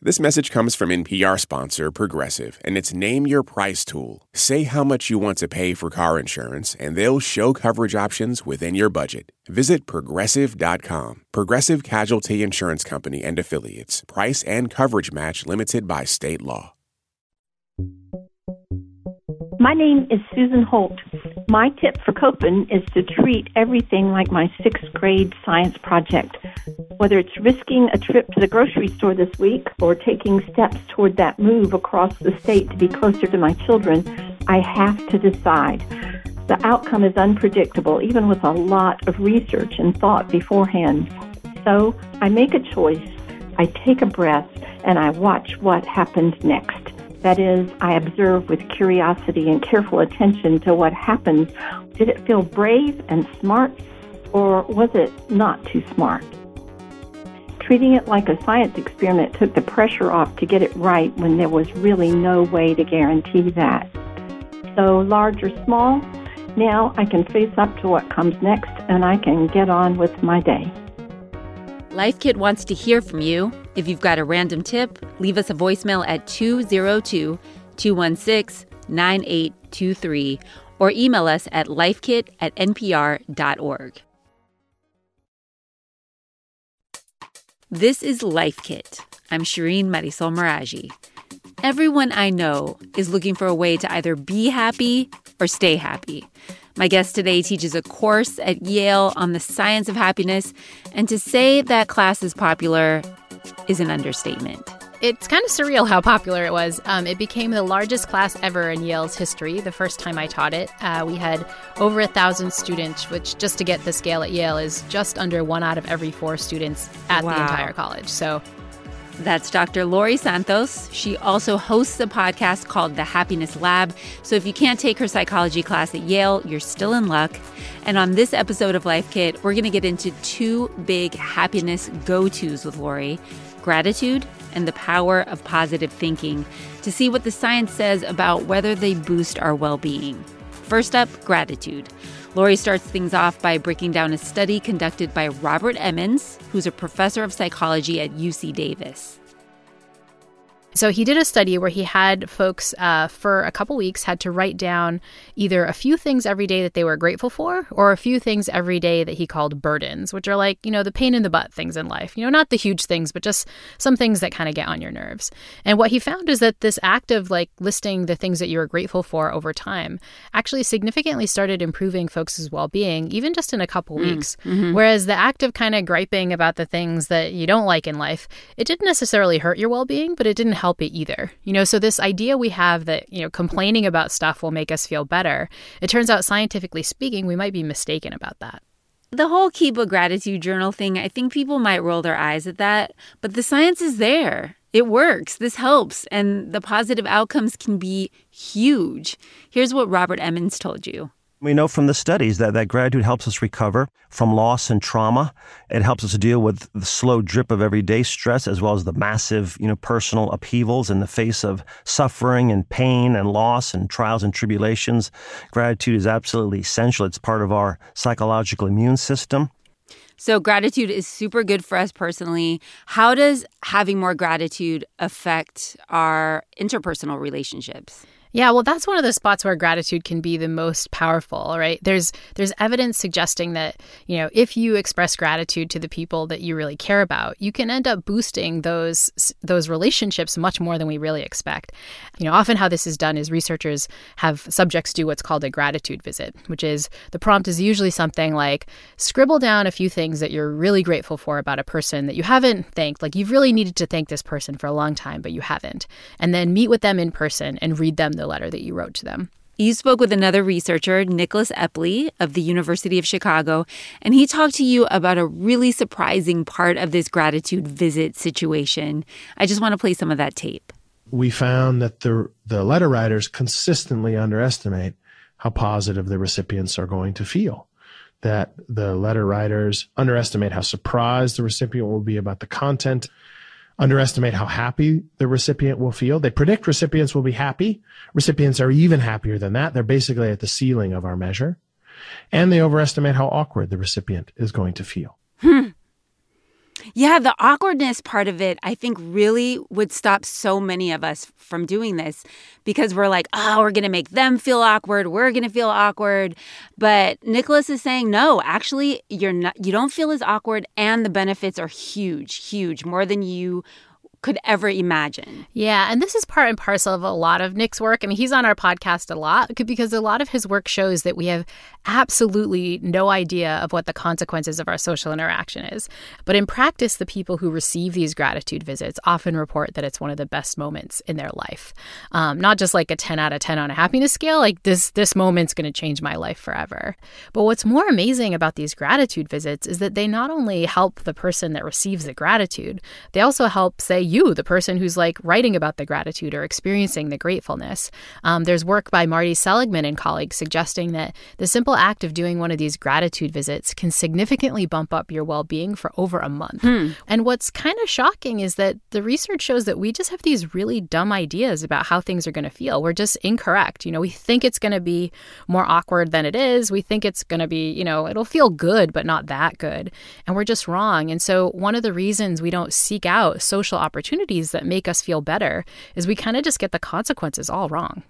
This message comes from NPR sponsor Progressive and its Name Your Price tool. Say how much you want to pay for car insurance, and they'll show coverage options within your budget. Visit Progressive.com. Progressive Casualty Insurance Company and Affiliates. Price and coverage match limited by state law. My name is Susan Holt. My tip for coping is to treat everything like my 6th grade science project. Whether it's risking a trip to the grocery store this week or taking steps toward that move across the state to be closer to my children, I have to decide. The outcome is unpredictable, even with a lot of research and thought beforehand. So I make a choice, I take a breath, and I watch what happens next. That is, I observe with curiosity and careful attention to what happens. Did it feel brave and smart, or was it not too smart? Treating it like a science experiment took the pressure off to get it right when there was really no way to guarantee that. So, large or small, now I can face up to what comes next and I can get on with my day. Life Kit wants to hear from you. If you've got a random tip, leave us a voicemail at 202-216-9823 or email us at lifekit@npr.org. This is Life Kit. I'm Shireen Marisol Meraji. Everyone I know is looking for a way to either be happy or stay happy. My guest today teaches a course at Yale on the science of happiness, and to say that class is popular is an understatement. It's kind of surreal how popular it was. It became the largest class ever in Yale's history the first time I taught it. We had over 1,000 students, which just to get the scale at Yale is just under 1 out of every 4 students at the entire college. So that's Dr. Laurie Santos. She also hosts a podcast called The Happiness Lab. So if you can't take her psychology class at Yale, you're still in luck. And on this episode of Life Kit, we're going to get into 2 big happiness go-tos with Laurie: gratitude and the power of positive thinking, to see what the science says about whether they boost our well-being. First up, gratitude. Laurie starts things off by breaking down a study conducted by Robert Emmons, who's a professor of psychology at UC Davis. So he did a study where he had folks for a couple weeks had to write down either a few things every day that they were grateful for or a few things every day that he called burdens, which are like, the pain in the butt things in life. Not the huge things, but just some things that kind of get on your nerves. And what he found is that this act of listing the things that you were grateful for over time actually significantly started improving folks' well-being, even just in a couple weeks. Mm-hmm. Whereas the act of kind of griping about the things that you don't like in life, it didn't necessarily hurt your well-being, but it didn't help it either. So this idea we have that, complaining about stuff will make us feel better, it turns out scientifically speaking, we might be mistaken about that. The whole keep a gratitude journal thing, I think people might roll their eyes at that, but the science is there. It works. This helps. And the positive outcomes can be huge. Here's what Robert Emmons told you. We know from the studies that gratitude helps us recover from loss and trauma. It helps us deal with the slow drip of everyday stress as well as the massive, personal upheavals in the face of suffering and pain and loss and trials and tribulations. Gratitude is absolutely essential. It's part of our psychological immune system. So gratitude is super good for us personally. How does having more gratitude affect our interpersonal relationships? Yeah, well, that's one of the spots where gratitude can be the most powerful, right? There's evidence suggesting that, if you express gratitude to the people that you really care about, you can end up boosting those relationships much more than we really expect. Often how this is done is researchers have subjects do what's called a gratitude visit, which is the prompt is usually something like scribble down a few things that you're really grateful for about a person that you haven't thanked, like you've really needed to thank this person for a long time, but you haven't. And then meet with them in person and read them the letter that you wrote to them. You spoke with another researcher, Nicholas Epley of the University of Chicago, and he talked to you about a really surprising part of this gratitude visit situation. I just want to play some of that tape. We found that the letter writers consistently underestimate how positive the recipients are going to feel. That the letter writers underestimate how surprised the recipient will be about the content, underestimate how happy the recipient will feel. They predict recipients will be happy. Recipients are even happier than that. They're basically at the ceiling of our measure. And they overestimate how awkward the recipient is going to feel. Yeah, the awkwardness part of it, I think, really would stop so many of us from doing this because we're like, oh, we're going to make them feel awkward. We're going to feel awkward. But Nicholas is saying, no, actually, you don't feel as awkward, and the benefits are huge, huge, more than you could ever imagine. Yeah, and this is part and parcel of a lot of Nick's work. I mean, he's on our podcast a lot because a lot of his work shows that we have absolutely no idea of what the consequences of our social interaction is. But in practice, the people who receive these gratitude visits often report that it's one of the best moments in their life. Not just like a 10 out of 10 on a happiness scale, like this moment's going to change my life forever. But what's more amazing about these gratitude visits is that they not only help the person that receives the gratitude, they also help, say, you, the person who's like writing about the gratitude or experiencing the gratefulness. There's work by Marty Seligman and colleagues suggesting that the simple act of doing one of these gratitude visits can significantly bump up your well-being for over a month. And what's kind of shocking is that the research shows that we just have these really dumb ideas about how things are going to feel. We're just incorrect. We think it's going to be more awkward than it is. We think it's going to be, it'll feel good, but not that good. And we're just wrong. And so one of the reasons we don't seek out social opportunities that make us feel better is we kind of just get the consequences all wrong.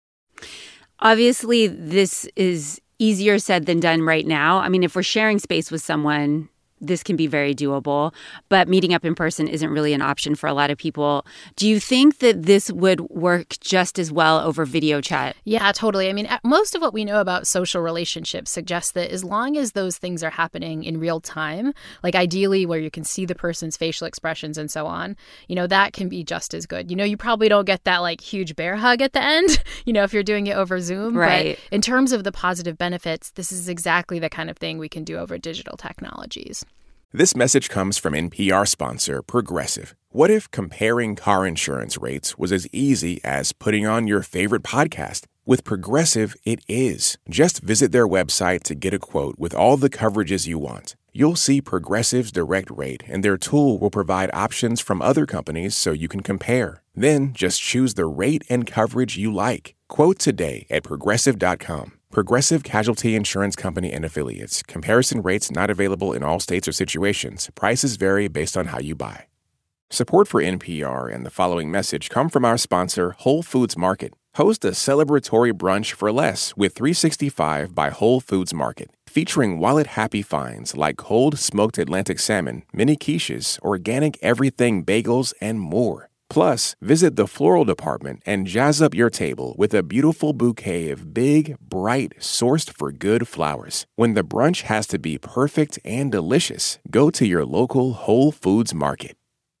Obviously, this is easier said than done right now. I mean, if we're sharing space with someone, this can be very doable, but meeting up in person isn't really an option for a lot of people. Do you think that this would work just as well over video chat? Yeah, totally. I mean, most of what we know about social relationships suggests that as long as those things are happening in real time, like ideally where you can see the person's facial expressions and so on, that can be just as good. You probably don't get that like huge bear hug at the end, if you're doing it over Zoom. Right. But in terms of the positive benefits, this is exactly the kind of thing we can do over digital technologies. This message comes from NPR sponsor Progressive. What if comparing car insurance rates was as easy as putting on your favorite podcast? With Progressive, it is. Just visit their website to get a quote with all the coverages you want. You'll see Progressive's direct rate, and their tool will provide options from other companies so you can compare. Then just choose the rate and coverage you like. Quote today at Progressive.com. Progressive Casualty Insurance Company and Affiliates. Comparison rates not available in all states or situations. Prices vary based on how you buy. Support for NPR and the following message come from our sponsor, Whole Foods Market. Host a celebratory brunch for less with 365 by Whole Foods Market, featuring wallet-happy finds like cold smoked Atlantic salmon, mini quiches, organic everything bagels, and more. Plus, visit the floral department and jazz up your table with a beautiful bouquet of big, bright, sourced-for-good flowers. When the brunch has to be perfect and delicious, go to your local Whole Foods Market.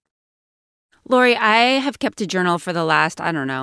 Lori, I have kept a journal for the last,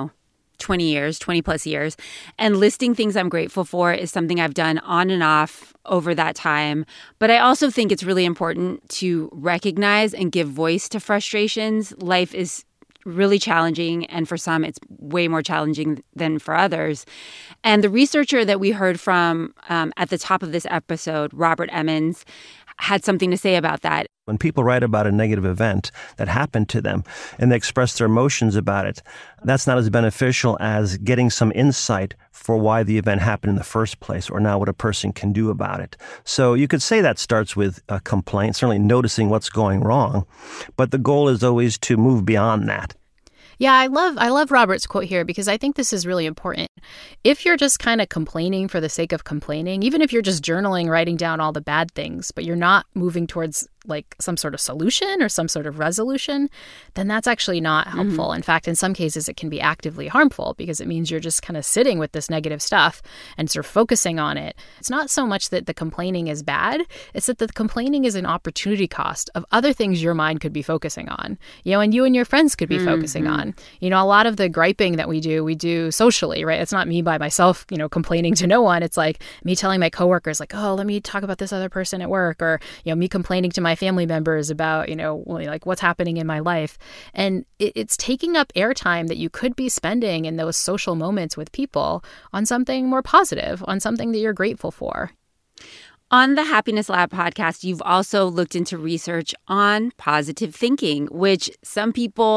20 plus years. And listing things I'm grateful for is something I've done on and off over that time. But I also think it's really important to recognize and give voice to frustrations. Life is really challenging, and for some, it's way more challenging than for others. And the researcher that we heard from at the top of this episode, Robert Emmons, had something to say about that. When people write about a negative event that happened to them and they express their emotions about it, that's not as beneficial as getting some insight for why the event happened in the first place or now what a person can do about it. So you could say that starts with a complaint, certainly noticing what's going wrong, but the goal is always to move beyond that. Yeah, I love Robert's quote here because I think this is really important. If you're just kind of complaining for the sake of complaining, even if you're just journaling, writing down all the bad things, but you're not moving towards like some sort of solution or some sort of resolution, then that's actually not helpful. In fact, in some cases, it can be actively harmful because it means you're just kind of sitting with this negative stuff and sort of focusing on it. It's not so much that the complaining is bad. It's that the complaining is an opportunity cost of other things your mind could be focusing on, and you and your friends could be focusing on. A lot of the griping that we do socially, right? It's not me by myself, complaining to no one. It's like me telling my coworkers like, oh, let me talk about this other person at work, or, me complaining to my family members about, like what's happening in my life. And it's taking up airtime that you could be spending in those social moments with people on something more positive, on something that you're grateful for. On the Happiness Lab podcast, you've also looked into research on positive thinking, which some people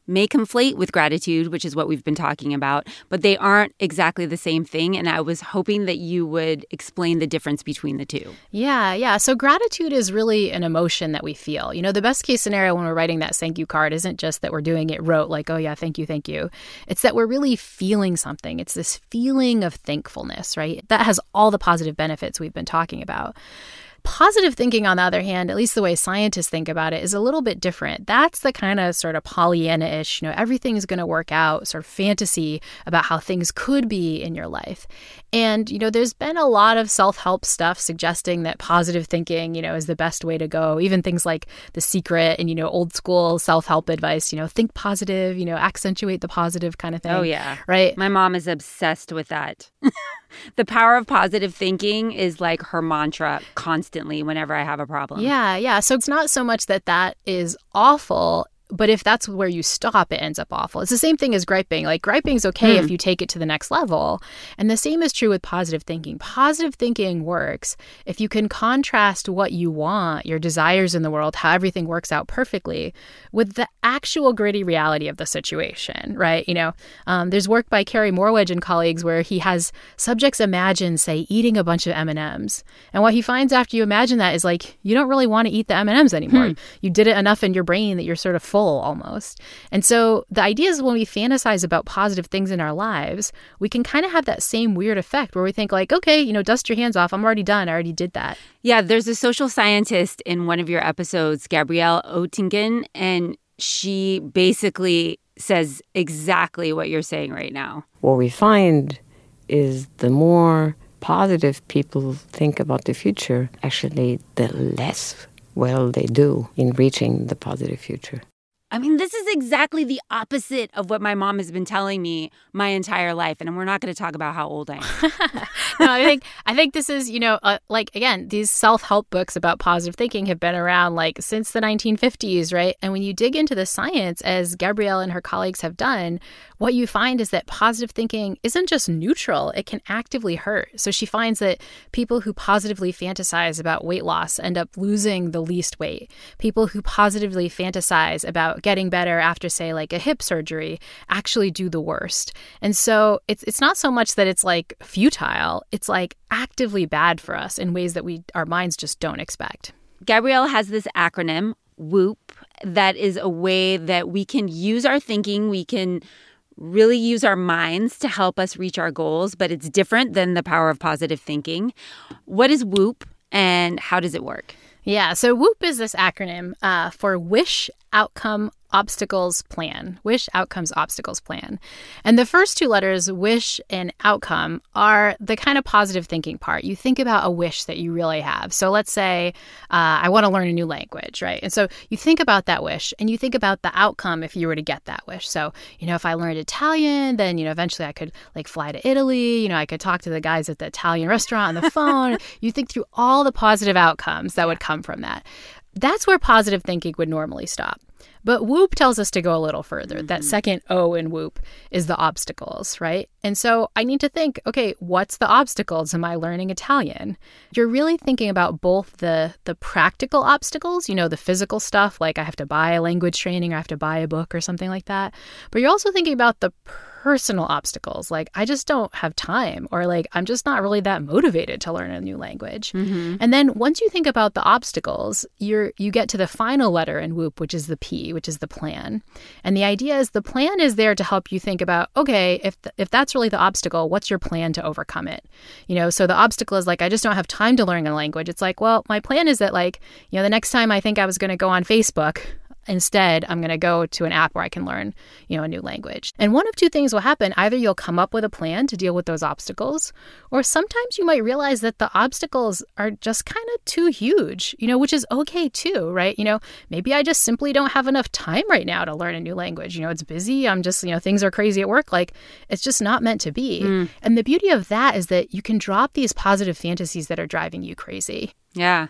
may conflate with gratitude, which is what we've been talking about, but they aren't exactly the same thing. And I was hoping that you would explain the difference between the two. Yeah. So gratitude is really an emotion that we feel. The best case scenario when we're writing that thank you card isn't just that we're doing it rote, like, oh yeah, thank you. It's that we're really feeling something. It's this feeling of thankfulness, right? That has all the positive benefits we've been talking about. Positive thinking, on the other hand, at least the way scientists think about it, is a little bit different. That's the kind of sort of Pollyanna-ish, everything's going to work out, sort of fantasy about how things could be in your life. And, there's been a lot of self-help stuff suggesting that positive thinking, is the best way to go. Even things like The Secret and, old school self-help advice, think positive, accentuate the positive kind of thing. Oh, yeah. Right? My mom is obsessed with that. The power of positive thinking is like her mantra constantly whenever I have a problem. Yeah. So it's not so much that is awful, but if that's where you stop, it ends up awful. It's the same thing as griping. Like, griping's okay if you take it to the next level. And the same is true with positive thinking. Positive thinking works if you can contrast what you want, your desires in the world, how everything works out perfectly, with the actual gritty reality of the situation, right? There's work by Kerry Morwedge and colleagues where he has subjects imagine, say, eating a bunch of M&Ms. And what he finds after you imagine that is, like, you don't really want to eat the M&Ms anymore. You did it enough in your brain that you're sort of full almost. And so the idea is when we fantasize about positive things in our lives, we can kind of have that same weird effect where we think like, okay, dust your hands off. I'm already done. I already did that. Yeah, there's a social scientist in one of your episodes, Gabrielle Oettingen, and she basically says exactly what you're saying right now. What we find is the more positive people think about the future, actually the less well they do in reaching the positive future. I mean, this is exactly the opposite of what my mom has been telling me my entire life. And we're not going to talk about how old I am. No, I think this is, again, these self-help books about positive thinking have been around like since the 1950s, right? And when you dig into the science, as Gabrielle and her colleagues have done, what you find is that positive thinking isn't just neutral, it can actively hurt. So she finds that people who positively fantasize about weight loss end up losing the least weight. People who positively fantasize about getting better after, say, like a hip surgery actually do the worst. And so it's not so much that it's like futile, it's like actively bad for us in ways that our minds just don't expect. Gabrielle has this acronym, WHOOP, that is a way that we can use our thinking, we can really use our minds to help us reach our goals, but it's different than the power of positive thinking. What is WHOOP and how does it work? Yeah, so WHOOP is this acronym for Wish, Outcome, Obstacles, Plan. Wish, Outcomes, Obstacles, Plan. And the first two letters, wish and outcome, are the kind of positive thinking part. You think about a wish that you really have. So let's say I want to learn a new language, right? And so you think about that wish and you think about the outcome if you were to get that wish. So, if I learned Italian, then, eventually I could like fly to Italy. I could talk to the guys at the Italian restaurant on the phone. You think through all the positive outcomes that would come from that. That's where positive thinking would normally stop. But WHOOP tells us to go a little further. That second O in WHOOP is the obstacles, right? And so I need to think, okay, what's the obstacles? Am I learning Italian? You're really thinking about both the practical obstacles, the physical stuff, like I have to buy a language training or I have to buy a book or something like that. But you're also thinking about the personal obstacles, like I just don't have time, or like I'm just not really that motivated to learn a new language. And then once you think about the obstacles, you get to the final letter in WHOOP, which is the P, which is the plan. And the idea is the plan is there to help you think about, okay, if that's really the obstacle, what's your plan to overcome it? So the obstacle is like, I just don't have time to learn a language. It's like, well, my plan is that like, the next time I think I was going to go on Facebook, instead, I'm going to go to an app where I can learn, a new language. And one of two things will happen. Either you'll come up with a plan to deal with those obstacles, or sometimes you might realize that the obstacles are just kind of too huge, which is okay too, right? Maybe I just simply don't have enough time right now to learn a new language. It's busy. I'm just, things are crazy at work. Like, it's just not meant to be. And the beauty of that is that you can drop these positive fantasies that are driving you crazy. Yeah.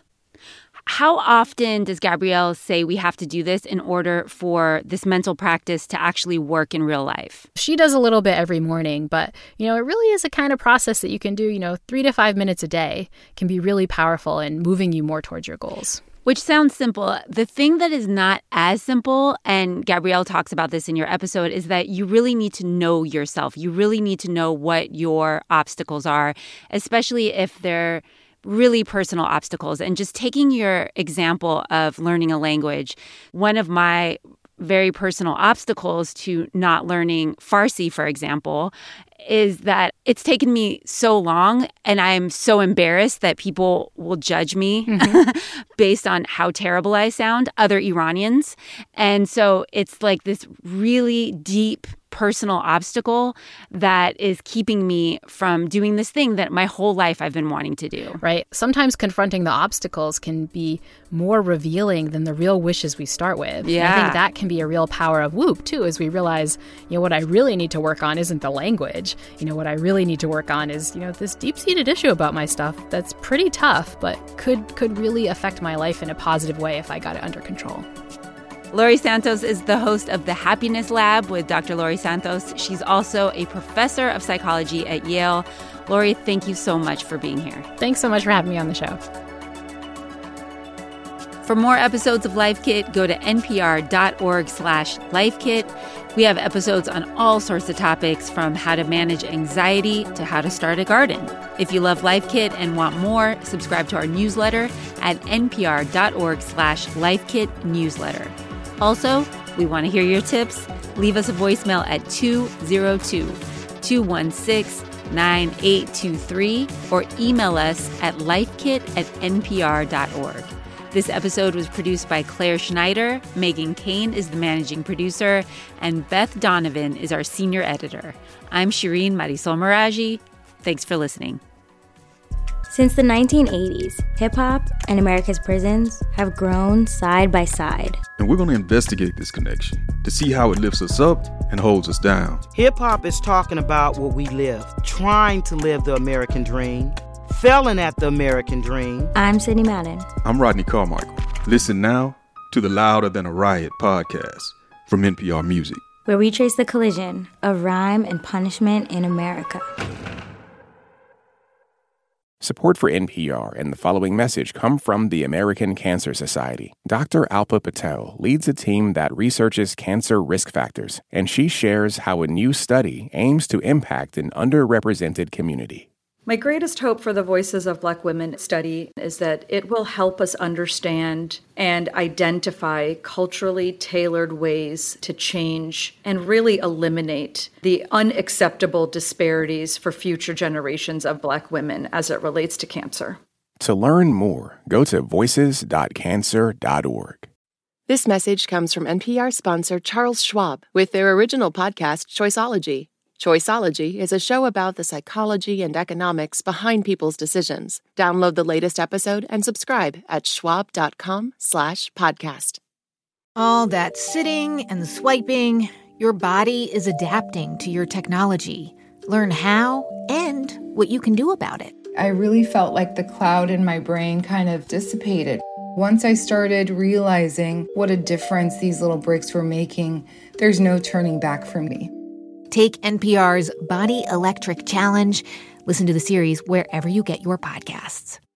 How often does Gabrielle say we have to do this in order for this mental practice to actually work in real life? She does a little bit every morning, but, it really is a kind of process that you can do, 3 to 5 minutes a day can be really powerful in moving you more towards your goals. Which sounds simple. The thing that is not as simple, and Gabrielle talks about this in your episode, is that you really need to know yourself. You really need to know what your obstacles are, especially if they're really personal obstacles. And just taking your example of learning a language, one of my very personal obstacles to not learning Farsi, for example, is that it's taken me so long and I'm so embarrassed that people will judge me based on how terrible I sound, other Iranians. And so it's like this really deep personal obstacle that is keeping me from doing this thing that my whole life I've been wanting to do. Right. Sometimes confronting the obstacles can be more revealing than the real wishes we start with. Yeah. And I think that can be a real power of WHOOP, too, as we realize, what I really need to work on isn't the language. What I really need to work on is, this deep-seated issue about my stuff that's pretty tough, but could really affect my life in a positive way if I got it under control. Laurie Santos is the host of The Happiness Lab with Dr. Laurie Santos. She's also a professor of psychology at Yale. Laurie, thank you so much for being here. Thanks so much for having me on the show. For more episodes of Life Kit, go to npr.org/lifekit. We have episodes on all sorts of topics, from how to manage anxiety to how to start a garden. If you love Life Kit and want more, subscribe to our newsletter at npr.org/lifekit newsletter. Also, we want to hear your tips. Leave us a voicemail at 202-216-9823 or email us at lifekit@npr.org. This episode was produced by Claire Schneider. Megan Kane is the managing producer, and Beth Donovan is our senior editor. I'm Shireen Marisol Meraji. Thanks for listening. Since the 1980s, hip-hop and America's prisons have grown side by side. And we're going to investigate this connection to see how it lifts us up and holds us down. Hip-hop is talking about what we live, trying to live the American dream, failing at the American dream. I'm Sydney Madden. I'm Rodney Carmichael. Listen now to the Louder Than a Riot podcast from NPR Music, where we trace the collision of rhyme and punishment in America. Support for NPR and the following message come from the American Cancer Society. Dr. Alpa Patel leads a team that researches cancer risk factors, and she shares how a new study aims to impact an underrepresented community. My greatest hope for the Voices of Black Women study is that it will help us understand and identify culturally tailored ways to change and really eliminate the unacceptable disparities for future generations of Black women as it relates to cancer. To learn more, go to voices.cancer.org. This message comes from NPR sponsor Charles Schwab with their original podcast, Choiceology. Choiceology is a show about the psychology and economics behind people's decisions. Download the latest episode and subscribe at schwab.com/podcast. All that sitting and swiping, your body is adapting to your technology. Learn how and what you can do about it. I really felt like the cloud in my brain kind of dissipated. Once I started realizing what a difference these little breaks were making, there's no turning back for me. Take NPR's Body Electric Challenge. Listen to the series wherever you get your podcasts.